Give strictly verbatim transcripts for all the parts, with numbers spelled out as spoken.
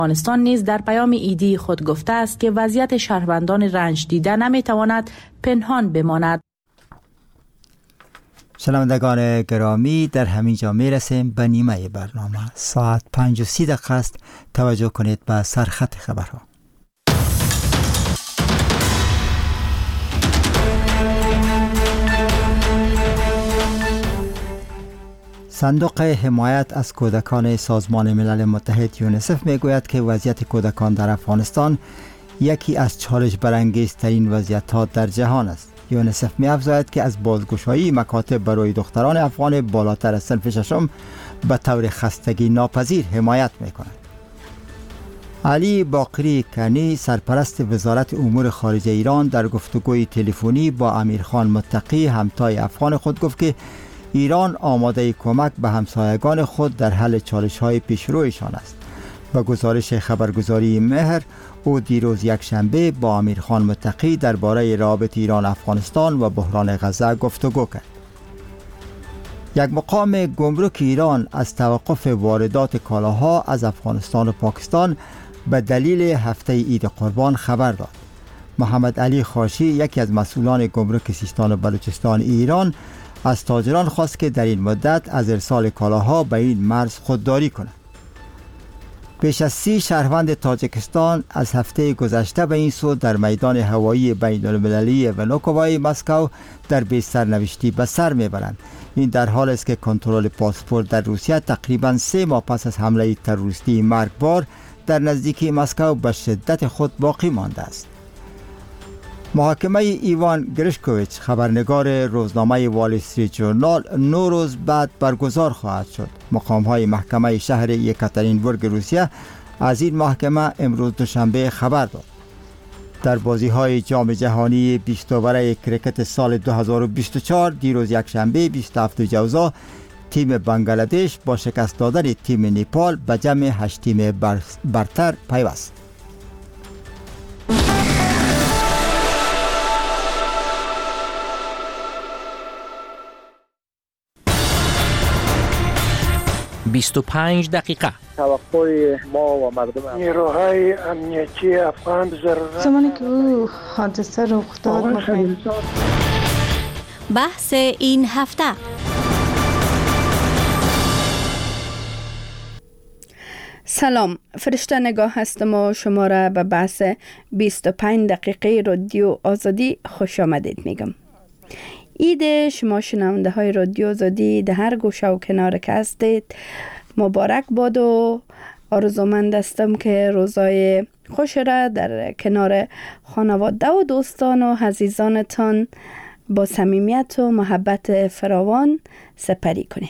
افغانستان نیز در پیام ایدی خود گفته است که وضعیت شهروندان رنج دیده نمیتواند پنهان بماند. شنوندگان گرامی، در همین جا می رسیم به نیمه برنامه. ساعت پنج و سی دقیقه است. توجه کنید به سرخط خبرها. صندوق حمایت از کودکان سازمان ملل متحد یونیسف می گوید که وضعیت کودکان در افغانستان یکی از چالش برانگیزترین وضعیت‌ها در جهان است. یونیسف می افزاید که از بازگشایی مکاتب برای دختران افغان بالاتر از صنف ششم به طور خستگی ناپذیر حمایت می کند. علی باقری کنی، سرپرست وزارت امور خارجه ایران، در گفتگوی تلفنی با امیرخان متقی همتای افغان خود گفت که ایران آماده کمک به همسایگان خود در حل چالش‌های پیشرویشان است. با گزارش خبرگزاری مهر، او دیروز یک شنبه با امیرخان متقی درباره رابط ایران افغانستان و بحران غزه گفتگو کرد. یک مقام گمرک ایران از توقف واردات کالاها از افغانستان و پاکستان به دلیل هفته عید قربان خبر داد. محمد علی خاشی، یکی از مسئولان گمرک سیستان و بلوچستان ایران، از تاجران خواست که در این مدت از ارسال کالاها به این مرز خودداری کنند. بیش از سی شهروند تاجیکستان از هفته گذشته به این سو در میدان هوایی بین المللی ونوکوای مسکو در بی سرنوشتی به سر میبرند. این در حال است که کنترل پاسپورت در روسیه تقریباً سه ماه پس از حمله تروریستی مرگبار در نزدیکی مسکو به شدت خود باقی مانده است. محاکمه ایوان گریشکوویچ، خبرنگار روزنامه وال استریت جورنال، نو روز بعد برگزار خواهد شد. مقام‌های محکمه شهر یکاترینبورگ روسیه از این محکمه امروز دوشنبه خبر داد. در بازی‌های جام جهانی بیست برای کرکت سال دو هزار و بیست و چهار دیروز یک شنبه بیست و هفتم جوزا تیم بنگلادش با شکست دادن تیم نیپال به جمع هشت تیم برتر پیوست. بیست و پنج دقیقه. توقع ما و مردم نیروهای امنیتی افغان ضرورت زمانی که او حادثه رخ داد می‌خواهیم بحث این هفته. سلام، فرشته نگاه هستم و شما را به بحث بیست و پنج دقیقه رادیو آزادی خوش آمدید میگم. عید شما شنونده های رادیو آزادی در هر گوشه و کنار که هستید مبارک باد و آرزومند هستم که روزای خوش را در کنار خانواده و دوستان و عزیزانتان با صمیمیت و محبت فراوان سپری کنین.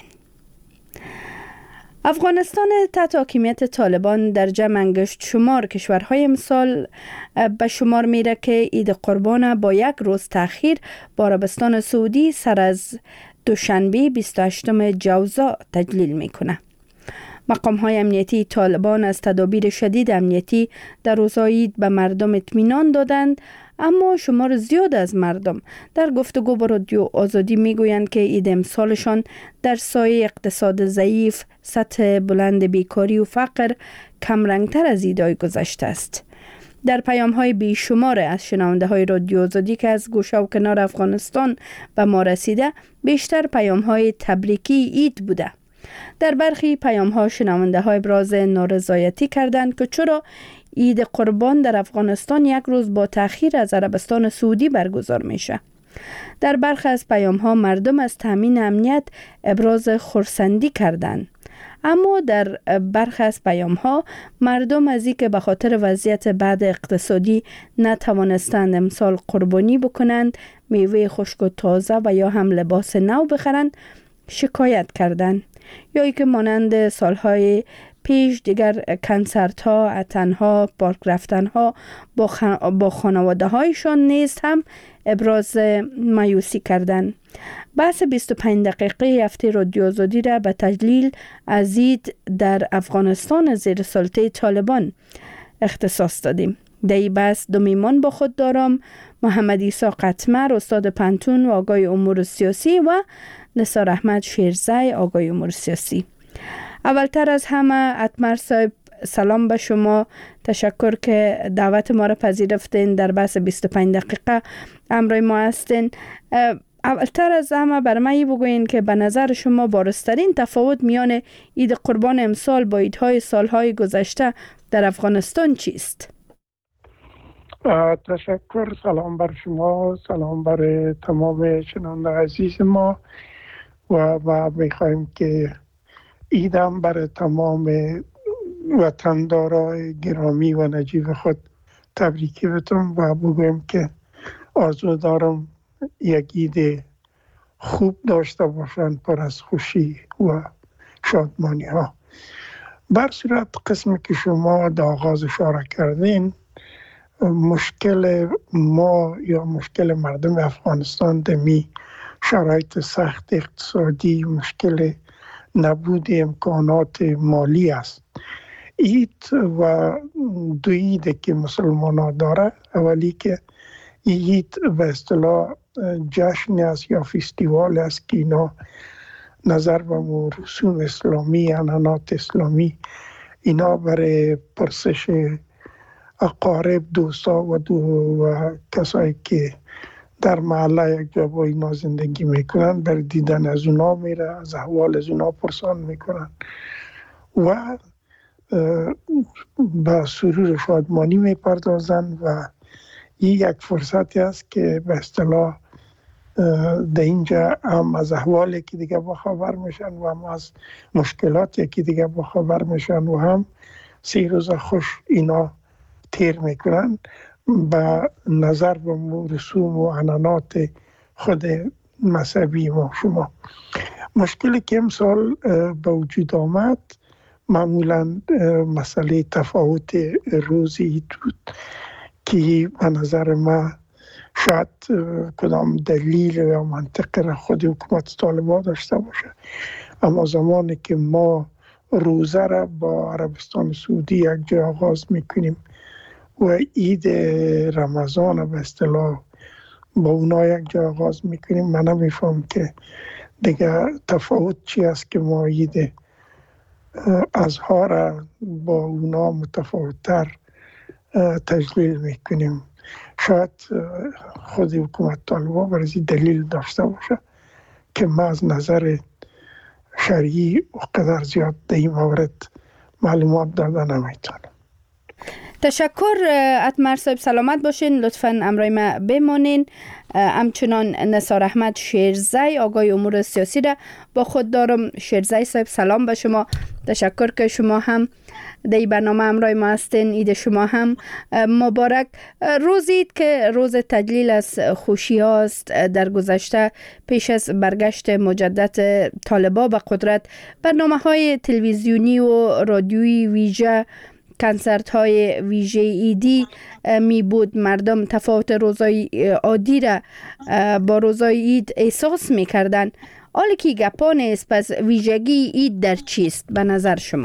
افغانستان تحت حاکمیت طالبان در جمع انگشت شمار کشورهای امسال به شمار میره که عید قربان با یک روز تأخیر با عربستان سعودی سر از دوشنبه بیست و هشتم جوزا تجلیل میکنه. مقام های امنیتی طالبان از تدابیر شدید امنیتی در روزهای عید به مردم اطمینان دادند، اما شمار زیاد از مردم در گفتگو با رادیو آزادی میگویند که عید امسالشان در سایه اقتصاد ضعیف، سطح بلند بیکاری و فقر کمرنگتر از عیدهای گذشته است. در پیام های بیشمار از شنونده های رادیو آزادی که از گوشه و کنار افغانستان به ما رسیده، بیشتر پیام های تبریکی عید بوده. در برخی پیام ها شنونده های ابراز نارضایتی کردند که چرا عید قربان در افغانستان یک روز با تأخیر از عربستان سعودی برگزار میشه. در برخی از پیام ها مردم از تامین امنیت ابراز خرسندی کردند، اما در برخی از پیام ها مردم از اینکه به خاطر وضعیت بد اقتصادی نتوانستند امسال قربانی بکنند، میوه خشک و تازه و یا هم لباس نو بخرند شکایت کردند، یا ای که مانند سالهای پیش دیگر کنسرت ها، اتن ها، پارک رفتن ها با, خان... با خانواده هایشان نیز هم ابراز مایوسی کردند. بحث بیست و پنج دقیقه هفته رادیو آزادی را به تجلیل از عید در افغانستان زیر سلطه طالبان اختصاص دادیم. در این بحث دو میهمان با خود دارم: محمد عیسی قطمر، استاد پنتون و آگاه امور سیاسی، و نثار احمد شیرزی، آگاه امور سیاسی. اولتر از همه اتمر صاحب سلام به شما. تشکر که دعوت ما را پذیرفتین، در بحث بیست و پنج دقیقه همراه ما هستین. اولتر از همه برای من بگوین که به نظر شما بارزترین تفاوت میان عید قربان امسال با عیدهای سالهای گذشته در افغانستان چیست؟ تشکر. سلام بر شما، سلام بر تمام شنونده عزیز ما و ما میخوایم که عیدم بر تمام وطندارای گرامی و نجیب خود تبریکی بتون و بگویم که آرزو دارم یک عید خوب داشته باشن پر از خوشی و شادمانی ها. بر صورت قسمی که شما در آغاز اشاره کردین، مشکل ما یا مشکل مردم افغانستان دمی شرایط سخت اقتصادی، مشکل نبود امکانات مالی است. عید و دو عید که مسلمان ها داره، اولی که عید به اصطلاح جشن است یا فستیوال است که اینا نظر به رسوم اسلامی، عنعنات اسلامی، اینا برای پرسش اقارب، دوستا و دو و کسایی که در محله یک جا با اینا زندگی میکنن بر دیدن از اونا میره، از احوال از اونا پرسان میکنن و با سرور شادمانی میپردازن و این یک فرصتی است که به اصطلاح در اینجا هم از احوالی که دیگه با خبر میشن و هم از مشکلاتی که دیگه با خبر میشن و هم سی روز خوش اینا تیر میکنن به نظر به رسوم و عنعنات خود مذهبی ما. شما مشکلی که امسال به وجود آمد معمولا مسئله تفاوت روز عید بود که به نظر من شاید کدام دلیل یا منطق را خود حکومت طالبان داشته باشه، اما زمانی که ما روزه را با عربستان سعودی یک جا آغاز میکنیم و عید رمضان به اصطلاح با اونا یک جا آغاز میکنیم، من نمیفهم که دیگه تفاوت چی است که ما عید اضحی را با اونا متفاوت‌تر تجلیل میکنیم. شاید خود حکومت طالبان برای دلیل داشته باشه که من از نظر شرعی و قدر زیاد در این مورد معلومات داده نمیتونم. تشکر. اتمر صاحب سلامت باشین، لطفاً امرای ما بمانین. همچنان نثار احمد شیرزی آگاه امور سیاسی را با خود دارم. شیرزی صاحب سلام به شما، تشکر که شما هم در برنامه امرای ما هستین. عید شما هم مبارک. روز عید که روز تجلیل از خوشی هاست، در گذشته پیش از برگشت مجدد طالبان به قدرت برنامه های تلویزیونی و رادیویی ویژه، کنسرت های ویژه ایدی می بود. مردم تفاوت روزای عادی را با روزای عید احساس می کردن. حالا که گپا نیست، پس ویژگی عید در چیست به نظر شما؟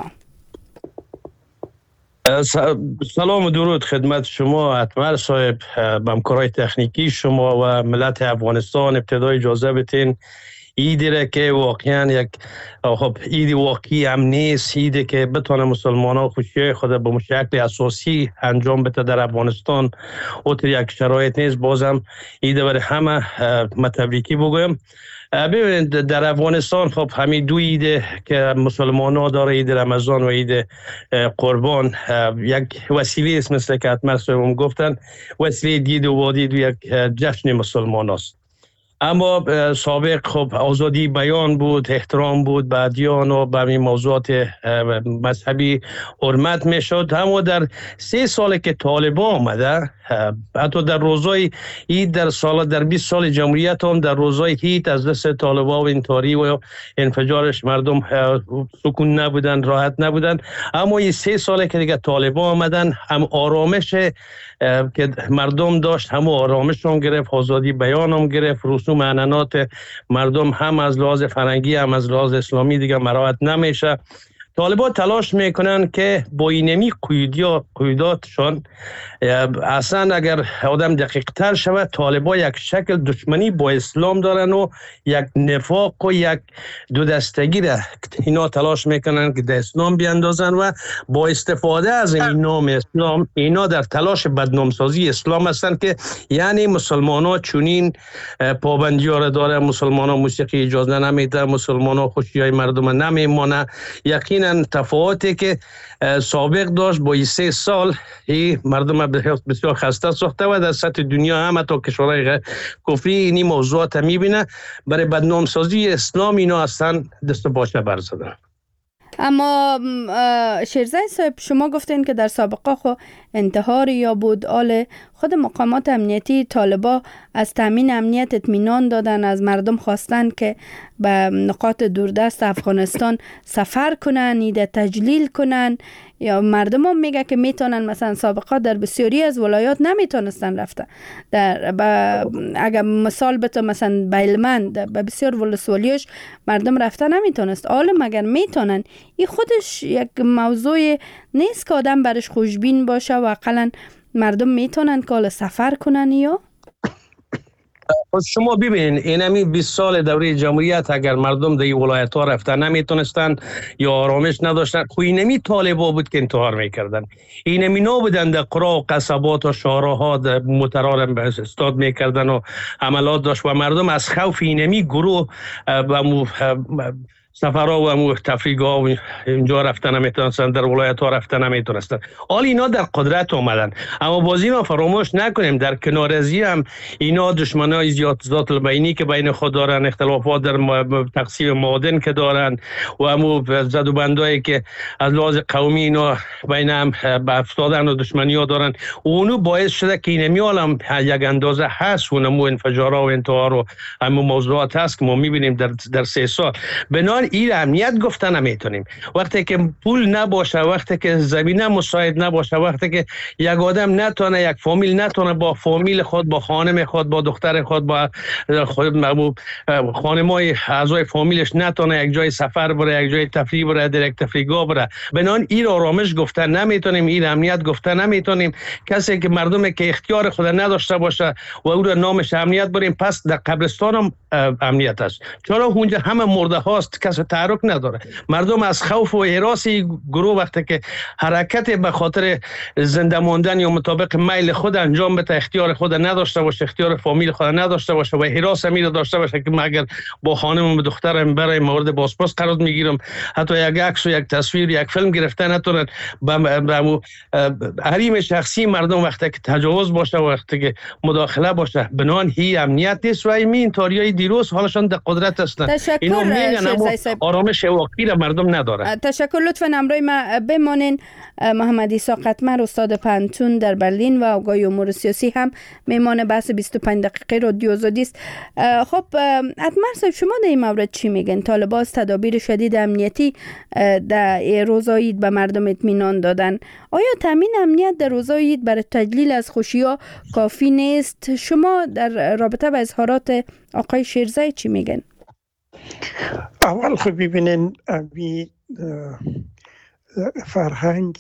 سلام و درود خدمت شما اتمر صاحب، همکارای تکنیکی شما و ملت افغانستان. ابتدای اجازه بدین عیدی را که واقعا یک خب عید واقعی هم نیست، عیدی که بتونه مسلمان ها خوشی خود به شکل اساسی انجام بده در افغانستان اوتر یک شرایط نیست. بازم عید برای همه متبریکی بگویم. ببینید در افغانستان خب همین دو عید که مسلمان ها داره، عید رمضان و عید قربان، یک وسیله است مثل که اتمر صاحب گفتن، وسیله دید و وادید و یک جشن مسلمان است. اما سابق خب آزادی بیان بود، احترام بود به ادیان و به این موضوعات مذهبی حرمت می شد. اما در سه سال که طالبان آمده، حتی در روزای عید در سال در بیست سال جمهوریت هم در روزای عید از دست طالبان و انتحاری و انفجارش مردم سکون نبودن، راحت نبودن. اما این سه سال که دیگه طالبان آمدن، هم آرامش که مردم داشت هم آرامش هم گرفت، آزادی بیان هم گرفت، رسوم عنعنات مردم هم از لحاظ فرهنگی هم از لحاظ اسلامی دیگه مراعات نمیشه. طالبان تلاش میکنن که با اینمی قیوداتشان اصلا اگر آدم دقیق تر شود، طالبان یک شکل دشمنی با اسلام دارن و یک نفاق و یک دو دستگی را اینا تلاش میکنن که در اسلام بیاندازن و با استفاده از این نام اسلام اینا در تلاش بدنامسازی اسلام هستن که یعنی مسلمان ها چونین پابندی ها را داره، مسلمان ها موسیقی اجازه نمیده، مسلمان ها خوشی های مردم نمیمانه. یقینا تفاوتی که سابق داشت با سه سال این مردم بسیار خسته ساخته و در سطح دنیا هم تا کشورهای کفری اینی موضوعات میبینه. برای بدنامسازی اسلام اینا اصلا دست باشه برزدن. اما شیرزای صاحب، شما گفتین که در سابقه خو انتحار یا بود، آل خود مقامات امنیتی طالبا از تامین امنیت اطمینان دادن، از مردم خواستن که به نقاط دوردست افغانستان سفر کنن، ایده تجلیل کنن، یا مردم هم میگه که میتونن، مثلا سابقا در بسیاری از ولایات نمیتونستن رفتن. در اگر مثال بتو مثلا بیلمند به بسیار ولسوالیش مردم رفتن نمیتونست، عالم اگر میتونن، این خودش یک موضوع نیست که آدم برش خوشبین باشه و اقلا مردم میتونن که سفر کنن. یا شما ببینین اینمی بیست سال دوره جمهوریت اگر مردم در این ولایت ها رفتن نمیتونستن یا آرامش نداشتن، خو اینمی طالبا بود که انتحار میکردن. اینمی نبودن در قرى و قصبات و شهرها در مترار استاد میکردن و عملات داشت و مردم از خوف اینمی گروه و سفرها و تفریح‌ها و اینجا رفتن نمیتونستن، در ولایت ها رفتن نمیتونستن. حال اینا در قدرت آمدن، اما باز اینا فراموش نکنیم در کنار از هم اینا دشمنای زیاد ذات البینی که بین خود دارن، اختلافات در تقسیم معادن که دارن و همو زد و بندایی که از لحاظ قومی اینا بین هم افتادن و دشمنی ها دارن، اونو باعث شده که اینمی عالم یک اندازه هست و نمو انفجارها و انتحار و همو موضوعات هست که ما میبینیم در در سه سال. بنابراین این امنیت گفتن نمیتونیم. وقتی که پول نباشه، وقتی که زمینه مساعد نباشه، وقتی که یک آدم نتونه، یک فامیل نتونه با فامیل خود، با خانم خود، با دختر خود، با خانمای اعضای فامیلش نتونه یک جای سفر بره، یک جای تفریح بره، در یک تفریحگاه بره، بنان این آرامش گفتن نمیتونیم، این امنیت گفتن نمیتونیم. کسی که مردم که اختیار خود نداشته باشه و او را نامش امنیت بریم، پس در قبرستان هم امنیت است. چرا اونجا همه مرده هاست، کسی تحرک نداره. مردم از خوف و هراسی گروه وقتی که حرکت به خاطر زنده ماندن یا مطابق میل خود انجام بده، اختیار خود نداشته باشه، اختیار فامیل خود نداشته باشه و هراس امیر داشته باشه که اگر با خانم و دخترم برای مورد بازپرس قرار میگیرم، حتی یک عکس و یک تصویر، یک فیلم گرفته نتونن، به حریم شخصی مردم وقتی که تجاوز باشه، وقتی که مداخله باشه، بنان هی امنیت نیست و این تاریای دیروز حالشان در قدرت هستند. اینو میگن آرامش واقعی را مردم نداره. تشکر. لطفاً همراه ما بمانین. محمد عیسی قطمر، استاد پانتون در برلین و آقای امور سیاسی هم میمان بحث بیست و پنج دقیقه رادیو آزادی است. خب اتمر صاحب، شما در این مورد چی میگن؟ طالبان تدابیر شدید امنیتی در روزای عید به مردم اطمینان دادن. آیا تامین امنیت در روزای عید برای تجلیل از خوشی‌ها کافی نیست؟ شما در رابطه با اظهارات آقای شیرزای چی میگن؟ اول خب ببینین امی فرهنگ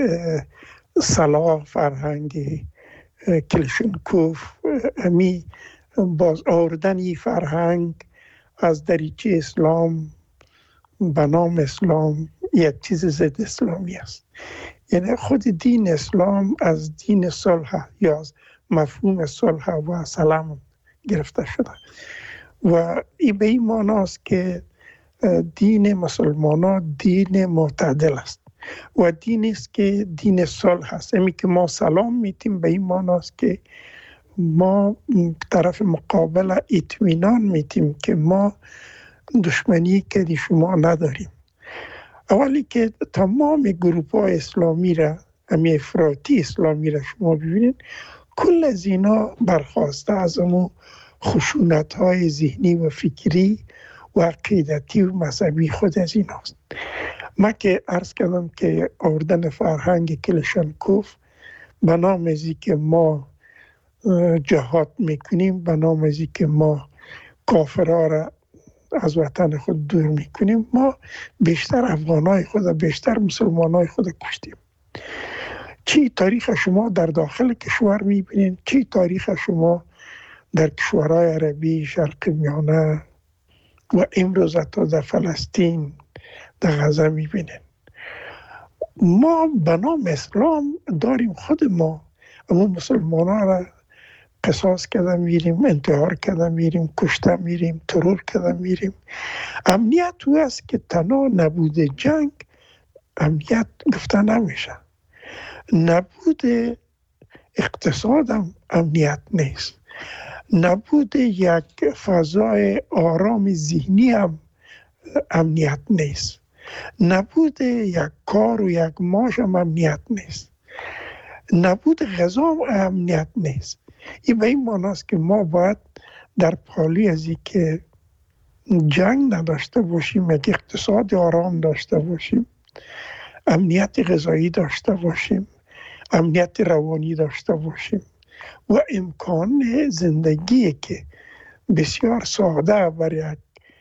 صلاح، فرهنگ کلشنکوف، امی باز آوردن این فرهنگ از دریچه اسلام به نام اسلام یک چیز ضد اسلامی است. یعنی خود دین اسلام از دین صلح یا از مفهوم صلح و سلام گرفته شده و این به این معنی است که دین مسلمان ها دین معتدل است و دین است که دین صلح است. امی که ما سلام میتیم به این معنی است که ما طرف مقابل اطمینان میتیم که ما دشمنی که دی شما نداریم. اولی که تمام گروپ های اسلامی را، امی افراطی اسلامی را شما ببینید، کل از اینا برخواسته از امو خشونت های ذهنی و فکری و عقیدتی و مذهبی خود از این هست. من که عرض کردم که آوردن فرهنگ کلشنکوف به نام ازی که ما جهاد میکنیم، به نام ازی که ما کافرها را از وطن خود دور میکنیم، ما بیشتر افغانای خود، بیشتر مسلمانای خود کشتیم. چی تاریخ شما در داخل کشور میبینین، چی تاریخ شما در کشورهای عربی، شرق میانه و امروز حتی در فلسطین، در غزه میبینین. ما به نام اسلام داریم خود ما اما مسلمان ها را قصاص کده میریم، انتحار کده میریم، کشته میریم، ترور کده میریم. امنیت او است که تنها نبود جنگ امنیت گفته نمیشه. نبود اقتصاد هم امنیت نیست. نبود یک فضای آرام ذهنی هم امنیت نیست. نبود یک کار و یک معاش هم امنیت نیست. نبود غذا هم امنیت نیست. این به این معناست که ما باید در پالی از این که جنگ نداشته باشیم، یک اقتصاد آرام داشته باشیم، امنیت غذایی داشته باشیم، امنیت روانی داشته باشیم و امکان زندگی که بسیار ساده برای یک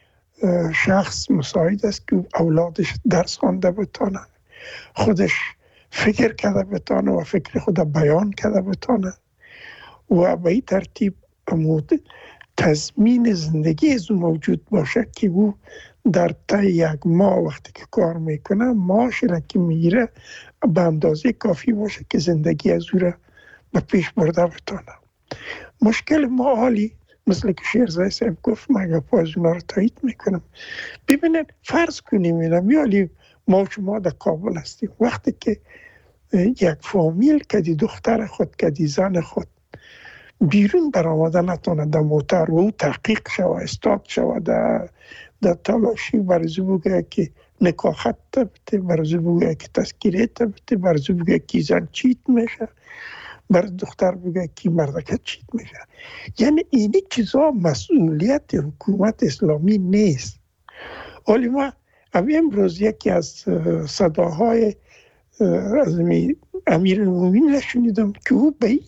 شخص مساعد است که اولادش درس خوانده بتانه، خودش فکر کرده بتانه و فکر خود بیان کرده بتانه و به این ترتیب امود تضمین زندگی از او موجود باشه که او در طی یک ماه وقتی که کار میکنه معاش را که میگیره به اندازه کافی باشه که زندگی از او را به پیش برده بتانه. مشکل ما حالی مثل که شیرزای صاحب گفت، مگه پاز اونا رو تایید میکنم. ببینید فرض کنیم اینم یالی ما شما در کابل هستیم، وقتی که یک فامیل کدی دختر خود کدی زن خود بیرون برآمده نتونه در موتر و او تحقیق شوه، استاد شوه، در در تلاشی برزو بگه که نکاحت تبته، برزو بگه که تذکیره تبته، برزو بگه که زن چیت میشه، برز دختر بگه که مردکت چیت میشه. یعنی اینی چیزا مسئولیت حکومت اسلامی نیست. ولی ما امروز یکی از صداهای از امیر المومنین شنیدم که او به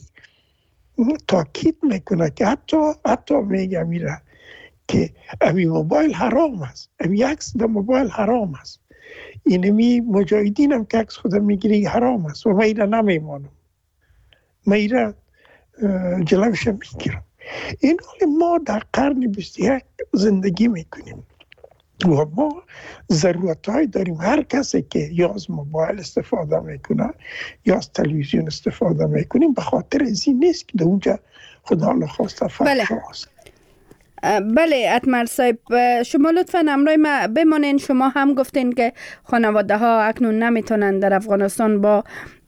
تاکید میکنه که حتی حتی میگه میره که امی موبایل حرام است، امی عکس در موبایل حرام است، اینمی مجاهدین هم که عکس خودم میگیری حرام است و من ایره نمیمانم، من ایره جلوش میگیرم. این حال ما در قرن بیست و یک زندگی میکنیم و ما ضرورت های داریم. هر کسی که یا از موبایل استفاده میکنه یا از تلویزیون استفاده میکنیم به خاطر از این نیست که در اونجا خدا نخواسته فحش هست. بله اتمر صاحب، شما لطفاً همراه ما بمانین. شما هم گفتین که خانواده ها اکنون نمیتونن در افغانستان با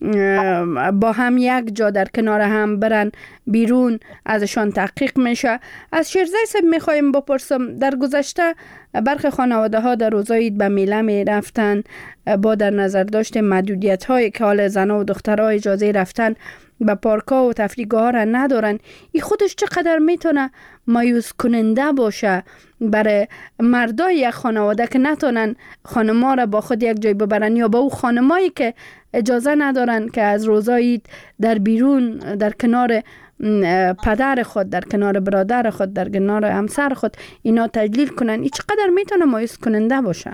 با هم یک جا در کنار هم برن بیرون، ازشان تحقیق میشه. از شیرزای صاحب میخوایم بپرسم، در گذشته برخی خانواده ها در روزای عید به میله میرفتن با در نظر داشته محدودیت هایی که حال زن و دخترها اجازه رفتن به پارک‌ها و تفریحگاه ها را ندارن. این خودش چقدر میتونه مایوس کننده باشه برای مردای یک خانواده که نتونن خانما را با خود یک جای ببرن، یا با او خانمایی که اجازه ندارن که از روزای عید در بیرون در کنار پدر خود، در کنار برادر خود، در کنار همسر خود اینا تجلیل کنن. این چقدر میتونه مایوس کننده باشه؟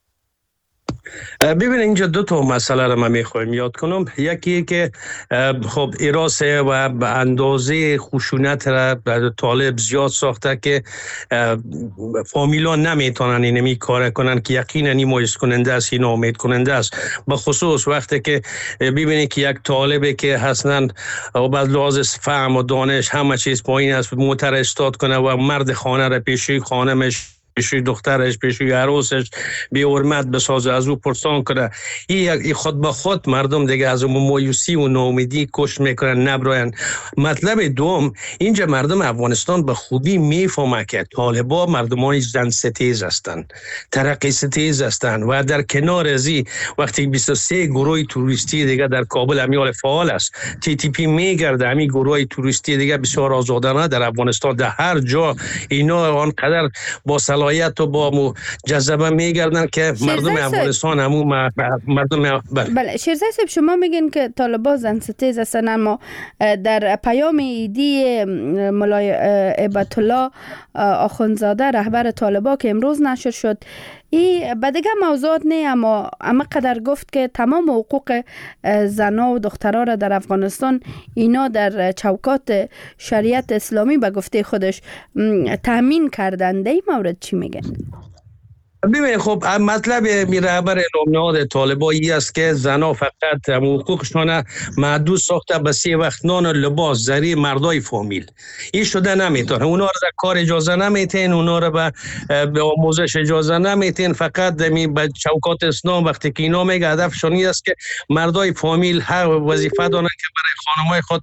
ببین اینجا دو تا مسئله رو من میخوایم یاد کنم. یکی که خب ایراسه و به اندازه خشونت را طالب زیاد ساخته که فامیلا نمیتونن اینمی کار کنن که یقینا این مایوس کننده است، این امید کننده است. به خصوص وقتی که ببینید که یک طالبی که حسنا بعد لحاظ فهم و دانش همه چیز پایین است موتر استاد کنه و مرد خانه را پیشی خانمش، پیشوی دخترش، پیشوی عروسش بی حرمت بسازه، از او پرسان کنه، این خود به خود مردم دیگه از اون مایوسی و ناامیدی کش میکنن، نبراین. مطلب دوم، اینجا مردم افغانستان به خوبی میفهمه که طالبا مردمان زن ستیز هستند، ترقی ستیز هستند و در کنار ازی وقتی بیست و سه گروه توریستی دیگه در کابل امیال فعال است، تی تی پی میگرده، همین گروه توریستی دیگه بسیار آزادانه در افغانستان در هر جا اینا آنقدر با صلاحیت و با مو جذبه میگردن که مردم افغانستان همو مردم بله. شیرزای صاحب شما میگین که طالبان زن ستیز هستن، اما در پیام ایدی مولای عبادت الله آخوندزاده رهبر طالبان که امروز نشر شد، این به دیگه موضوعات نه، اما اما قدر گفت که تمام حقوق زنها و دخترها را در افغانستان اینا در چوکات شریعت اسلامی به گفته خودش تامین کردن. در این مورد چی میگن؟ ببین خب مطلب می رهبر اعلام طالبایی است که زنها فقط حقوقشون محدود ساخته به سه وقت نان و لباس زری مردای فامیل. این شده نمیتونه، اونا رو در کار اجازه نمیتین، اونا رو به به آموزش اجازه نمیتین، فقط می به چوکات اسلام وقتی که اینا میگه هدفشون است که مردای فامیل هر وظیفه دارن که برای خانمای خود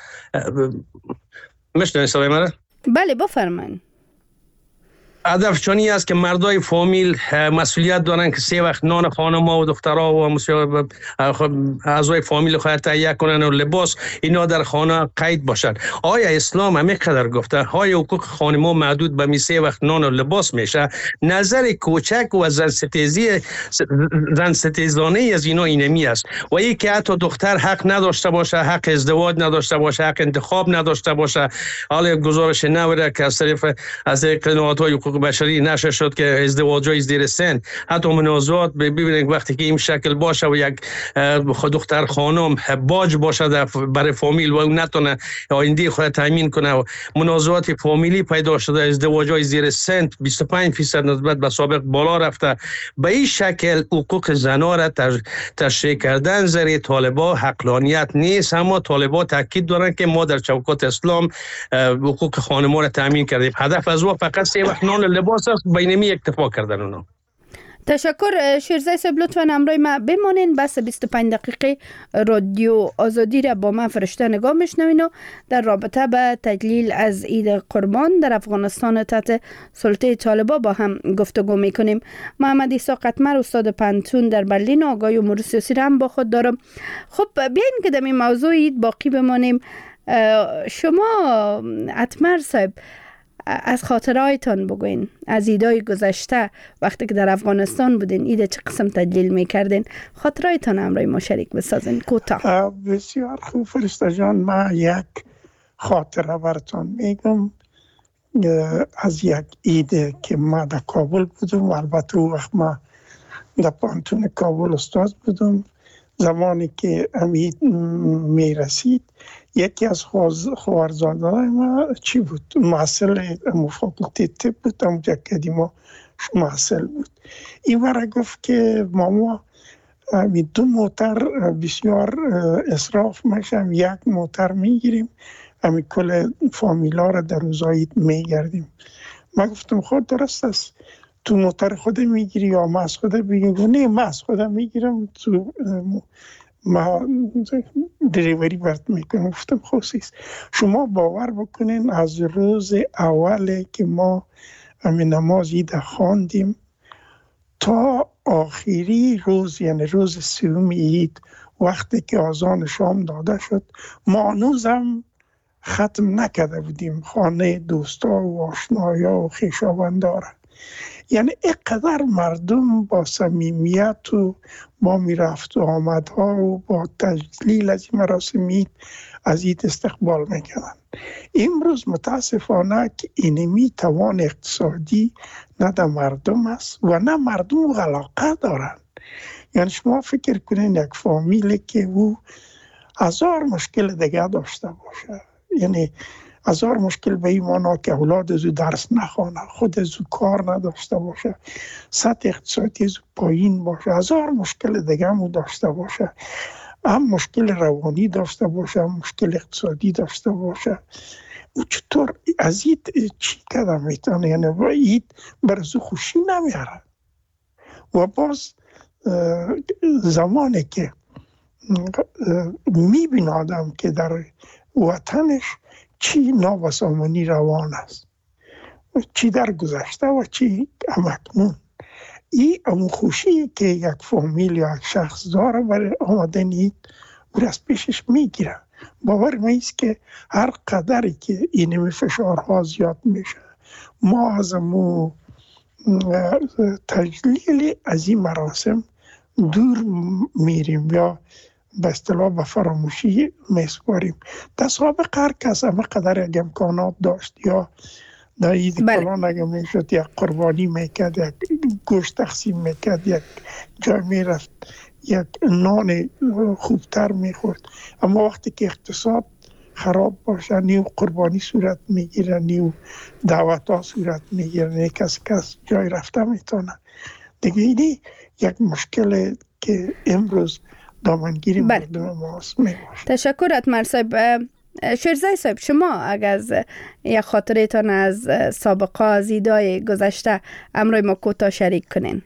میشنوید صدای من؟ بله بفرمایید. هدف چونی است که مردای فامیل مسئولیت دارن که سه وقت نان خانم‌ها و دخترها و اعضای فامیل خود تهیه کنن و لباس اینا در خانه قید باشن. آیا اسلام همین قدر گفته آیا حقوق خانم‌ها محدود به می سه وقت نان و لباس میشه؟ نظر کوچک و زن ستیزی زن ستیزانه از اینا اینمی است و ای که حتی دختر حق نداشته باشه، حق ازدواج نداشته باشه، حق انتخاب نداشته باشه. حالا گزارش نوره که از طرف از طریق قنوات‌های حقوق بشری نشر شد که ازدواج‌های زیر سن، حتی منازعات ببینید وقتی که این شکل باشه و یک دختر خانم باج باشه برای فامیل و اون نتونه آینده خود تامین کنه و منازعات فامیلی پیدا شده، ازدواج‌های زیر سن بیست و پنج درصد نسبت به سابق بالا رفته. به این شکل حقوق زنان را تشریح کردن زیر طالبان حقانیت نیست، اما طالبان تاکید دارن که ما در چوکات اسلام حقوق خانم‌ها را تامین کردیم. هدف از او فقط سه وقت نان لباس است، بینمی اکتفا کردن اونا. تشکر شیرزای صاحب، لطفاً همراه ما بمانین. بس بیست و پنج دقیقه رادیو آزادی را با من فرشته نگاه میشنوین و در رابطه به تجلیل از عید قربان در افغانستان تحت سلطه طالبان با هم گفتگو میکنیم. محمد عیسی قطمر استاد پانتون در برلین آگاهی امور سیاسی را هم با خود دارم. خب بیاین که در این موضوع عید باقی بمانیم. شما اتمر صاحب از خاطرهایتان بگوین، از ایدای گذشته وقتی که در افغانستان بودین ایده چه قسم تجلیل میکردین؟ خاطرهایتان همراه ما شریک بسازین کوتاه. بسیار خوب فرشته جان، من یک خاطره براتون میگم از یک ایده که ما در کابل بودم و البته او وقت ما در پانتون کابل استاد بودم. زمانی که امید میرسید یکی از خوارزادان ما چی بود؟ محصل فاکولته طب بود، اونجا که ما محصل بود. این برای گفت که ماما دو موتر بسیار اصراف میشم، یک موتر میگیریم امی کل فامیلا را در روزایی میگردیم. من گفتم خود درست است، تو موتر خود میگیری یا ما از خود بگیم؟ نه ما از خود میگیرم، تو ما دریوری برد میکنم. گفتم خوصیست. شما باور بکنین از روز اول که ما همین نماز عید خواندیم تا آخری روز، یعنی روز سوم عید وقتی که اذان شام داده شد، ما هنوزم ختم نکرده بودیم خانه دوستا و آشنایا و خویشاوندان. یعنی اینقدر مردم با صمیمیت و با میرفت و آمدها و با تجلیل از این مراسم عید از عید استقبال میکنن. امروز متاسفانه که اینمی توان اقتصادی نه در مردم است و نه مردم علاقه دارن. یعنی شما فکر کنین یک فامیلی که او هزار مشکل دیگه داشته باشه، یعنی هزار مشکل به این معنا که اولاد از او درس نخوانه، خود از او کار نداشته باشه، سطح اقتصادی از او پایین باشه، هزار مشکل دیگه هم داشته باشه، هم مشکل روانی داشته باشه، هم مشکل اقتصادی داشته باشه، او چطور از اید چی کدام میتونه؟ یعنی با اید برزو خوشی نمیاره. و باز زمانی که میبین آدم که در وطنش چی نابسامانی روان است، چی در گذشته و چی همکنون، این امو خوشی که یک فامیل یا یک شخص داره برای آمدن اید او از پیشش میگیره. باور میست که هر قدری که اینمی فشارها زیاد میشه، ما از امو تجلیل از این مراسم دور میریم یا به اصطلاح به فراموشی میسپاریم. در سابق هر کس همه قدر یک امکانات داشت یا در عید کلان اگه میشد یک قربانی میکرد، یک گوشت تقسیم میکرد، یک جای میرفت یک نان خوبتر میخورد. اما وقتی که اقتصاد خراب باشه نیو قربانی صورت میگیره، نیو دعوت ها صورت میگیره، نه کس کس جای رفته میتونه دیگه. اینی یک مشکل که امروز دامنگیری مردم ماست میباشه. تشکر اتمر صاحب. شیرزای صاحب، شما اگر از یک خاطرتان از سابقه از ایدای گذشته امروی ما کوتاه شریک کنین.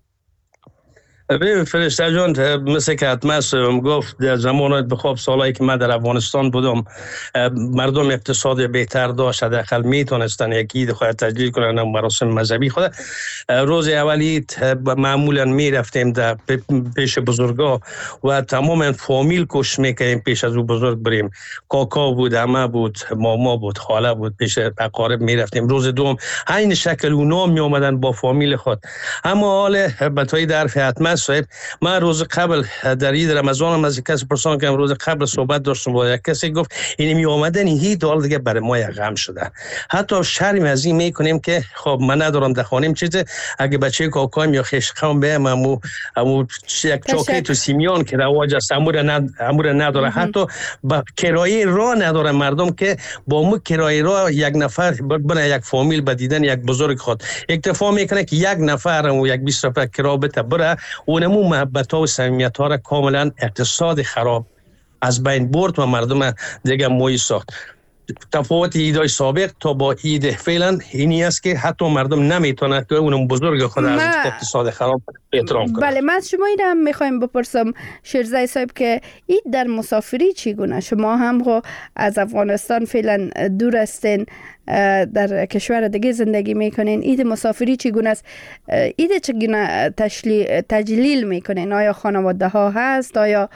ببین فرشته جان، مثل که اتمر صاحب گفت در زمان بخواب سالایی که من در افغانستان بودم مردم اقتصاد بهتر داشت، حداقل میتونستن یک عید خود تجلیل کنن، مراسم مذهبی خود. روز اول عید معمولا میرفتیم در پیش بزرگا و تمام فامیل کوشش میکردیم پیش از او بزرگ بریم. کاکا بود، عمه بود، ماما بود، خاله بود، پیش اقارب میرفتیم. روز دوم عین شکل اونا می اومدن با فامیل خود. اما حال بتای در اتمر صاحب، من روز قبل در عید رمضان هم از کسی پرسان کردم، روز قبل صحبت داشتم با یک کسی، گفت این می اومدن این دال دیگه برای ما یک غم شده. حتی شرم از این میکنیم که خب من ندارم در خانم چیزه، اگه بچه کاکایم یا خشقام بهم امو امو یک چاکه تو سیمیان که رواج است امور ند امور نداره. حتی با کرایه راه نداره مردم که با مو کرایه راه یک نفر بنا یک فامیل با دیدن یک بزرگ خود اکتفا میکنه که یک نفر و یک بیست نفر کرایه بده بره. اونمو محبت ها و صمیمیت ها را کاملا اقتصاد خراب از بین برد و مردم دیگه موی ساخت. تفاوت ایدای سابق تا با اید فعلا اینی است که حتی مردم نمیتونه که اونم بزرگ خود از اقتصاد خراب احترام کنه. بله، من شما این هم میخوایم بپرسم شیرزای صاحب که اید در مسافری چگونه؟ شما هم از افغانستان فعلا دور هستین، در کشور دیگه زندگی میکنین. اید مسافری چگونه است؟ اید چگونه تجلیل میکنین؟ آیا خانواده ها هست؟ آیا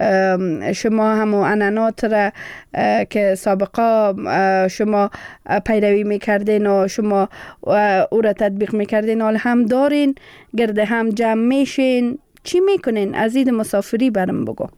شما همو انانات را که سابقا شما پیروی میکردین و شما او را تطبیق میکردین حال هم دارین؟ گرده هم جمع میشین؟ چی میکنین؟ از اید مسافری برام بگو.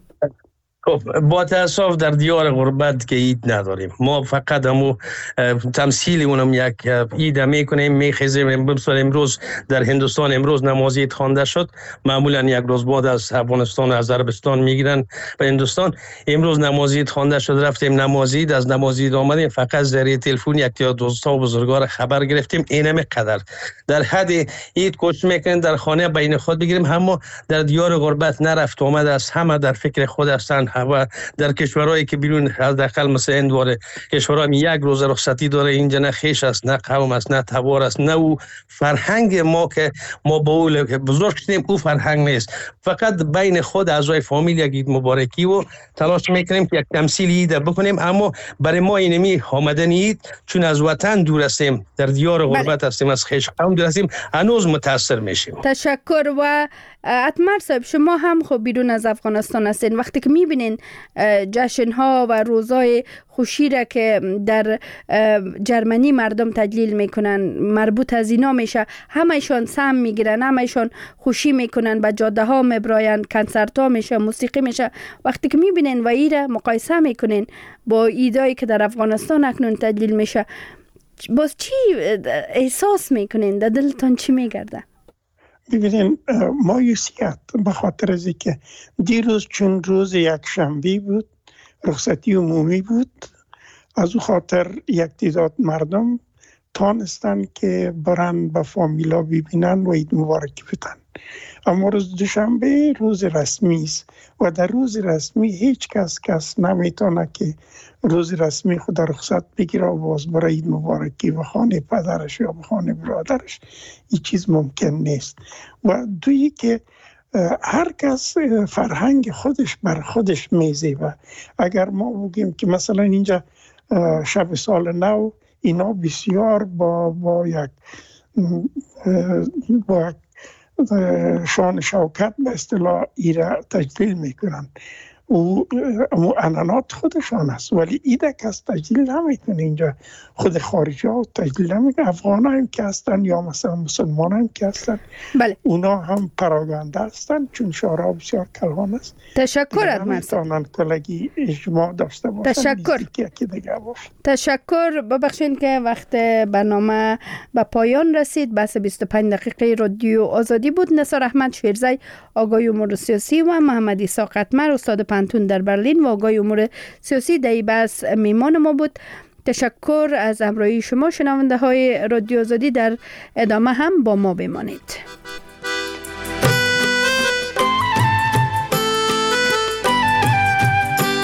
با تاسف در دیار غربت که عید نداریم. ما فقط همو تمثیل اونم یک عید میکنیم، میخیزیم. بمثال امروز در هندوستان امروز نماز عید خوانده شد، معمولا یک روز بعد از افغانستان و از عربستان میگیرن به هندوستان. امروز نماز عید خوانده شد، رفتیم نماز عید، از نماز عید آمدیم، فقط ذریعه تلفن یک یا دوستا و بزرگوار خبر گرفتیم. اینم قدر در حد عید کوشش میکنیم در خانه بین خود بگیریم. اما در دیار غربت نرفت آمد است، همه در فکر خود هستند و در کشورهایی که بیرون از داخل مثل هند و کشورها یک روز رخصتی داره، اینجا نه خیش است، نه قوم است، نه تبار است، نه او فرهنگ ما که ما با او بزرگ شدیم او فرهنگ نیست. فقط بین خود اعضای فامیل یک عید مبارکی و تلاش میکنیم که یک تمثیل عید بکنیم. اما برای ما اینمی آمدن عید چون از وطن دور هستیم، در دیار غربت هستیم، از خیش قوم دور هستیم، هنوز متاثر میشیم. تشکر. و اتمر صاحب، شما هم خب بیرون از افغانستان هستین، وقتی که میبینین جشن ها و روزای خوشی را که در جرمنی مردم تجلیل میکنن مربوط از اینا میشه، همهشان سم میگیرن، همهشان خوشی میکنن، به جاده ها میبراین، کنسرت ها میشه، موسیقی میشه. وقتی که میبینین و ای را مقایسه میکنین با ایدایی که در افغانستان اکنون تجلیل میشه، باز چی احساس میکنین؟ در دلتان چی میگرده؟ ببینین، مایوسیت به خاطر از که دیروز چون روز یک شنبه بود، رخصتی عمومی بود، از او خاطر یک تعداد مردم تانستن که برن به فامیلا ببینن و عید مبارکی بدن. اما روز دوشنبه روز رسمی است و در روز رسمی هیچ کس کس نمیتونه که روز رسمی خود رخصت بگیره و باز برای عید مبارکی و خانه پدرش یا به خانه برادرش. این چیز ممکن نیست. و دویی که هر کس فرهنگ خودش بر خودش میزه و اگر ما بگیم که مثلا اینجا شب سال نو اینا بسیار با با یک با شان شوکت به اصطلاح ایره تجلیل میکنن او انانات خودشان است، ولی ایده کس تجلیل نمیکنه. اینجا خود خارجی ها تجلیل نمیکنه. افغان هم که هستن یا مثلا مسلمان هم که هستن، بله. اونا هم پراگنده هستن، چون شعرها بسیار کلان است. تشکر از نمیتونن کلگی اجماع داشته باشن. تشکر. تشکر. ببخشین که وقت برنامه به پایان رسید. بس بیست و پنج دقیقه رادیو آزادی بود. نثار احمد شیرزی آگاهی امور سیاسی و محمد عیسی قطمر استاد پانتون در برلین و آگاهی امور سیاسی در بس میمان ما بود. تشکر از همراهی شما شنونده های رادیو آزادی. در ادامه هم با ما بمانید.